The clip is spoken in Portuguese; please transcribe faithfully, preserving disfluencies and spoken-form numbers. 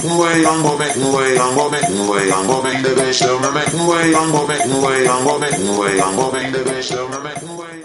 making way, I'm go making way, I'm go making way, I'm go make the best of me making way, I'm go making way, I'm go making way, I'm go make the best of me making way.